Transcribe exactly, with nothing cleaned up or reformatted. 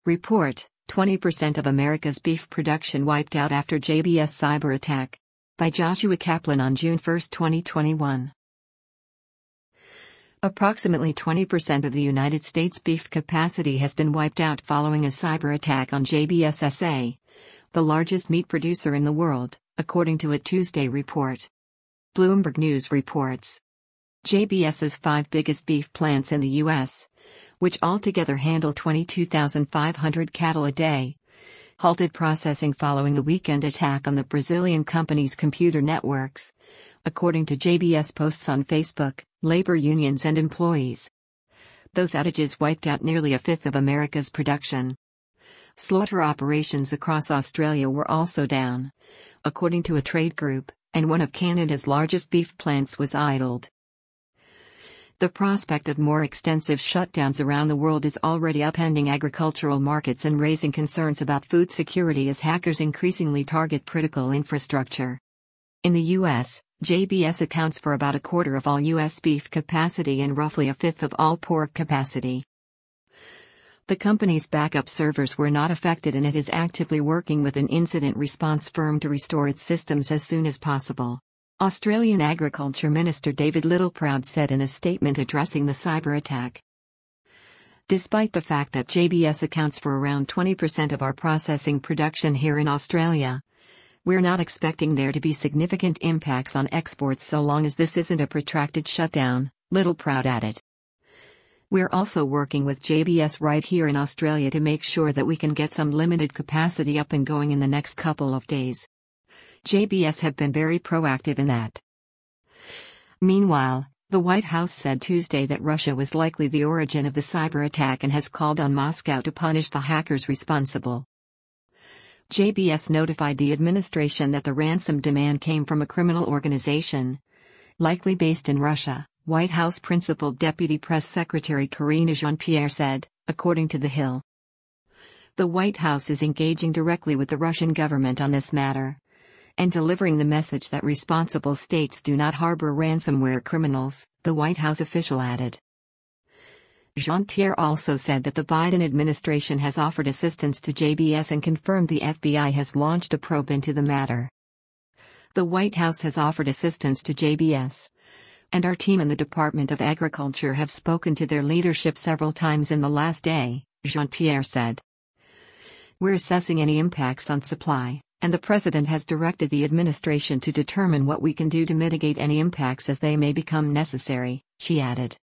Report: twenty percent of America's beef production wiped out after J B S cyber attack. By Joshua Kaplan on June first, twenty twenty-one. Approximately twenty percent of the United States beef capacity has been wiped out following a cyber attack on J B S S A, the largest meat producer in the world, according to a Tuesday report. Bloomberg News reports. JBS's five biggest beef plants in the U S, which altogether handle twenty-two thousand five hundred cattle a day, halted processing following a weekend attack on the Brazilian company's computer networks, according to J B S posts on Facebook, labor unions and employees. Those outages wiped out nearly a fifth of America's production. Slaughter operations across Australia were also down, according to a trade group, and one of Canada's largest beef plants was idled. The prospect of more extensive shutdowns around the world is already upending agricultural markets and raising concerns about food security as hackers increasingly target critical infrastructure. In the U S, J B S accounts for about a quarter of all U S beef capacity and roughly a fifth of all pork capacity. The company's backup servers were not affected and it is actively working with an incident response firm to restore its systems as soon as possible. Australian Agriculture Minister David Littleproud said in a statement addressing the cyber attack. Despite the fact that J B S accounts for around twenty percent of our processing production here in Australia, we're not expecting there to be significant impacts on exports so long as this isn't a protracted shutdown, Littleproud added. We're also working with J B S right here in Australia to make sure that we can get some limited capacity up and going in the next couple of days. J B S have been very proactive in that. Meanwhile, the White House said Tuesday that Russia was likely the origin of the cyber attack and has called on Moscow to punish the hackers responsible. J B S notified the administration that the ransom demand came from a criminal organization, likely based in Russia, White House Principal Deputy Press Secretary Karine Jean-Pierre said, according to The Hill. The White House is engaging directly with the Russian government on this matter, and delivering the message that responsible states do not harbor ransomware criminals, the White House official added. Jean-Pierre also said that the Biden administration has offered assistance to J B S and confirmed the F B I has launched a probe into the matter. The White House has offered assistance to J B S, and our team in the Department of Agriculture have spoken to their leadership several times in the last day, Jean-Pierre said. We're assessing any impacts on supply, and the President has directed the administration to determine what we can do to mitigate any impacts as they may become necessary, she added.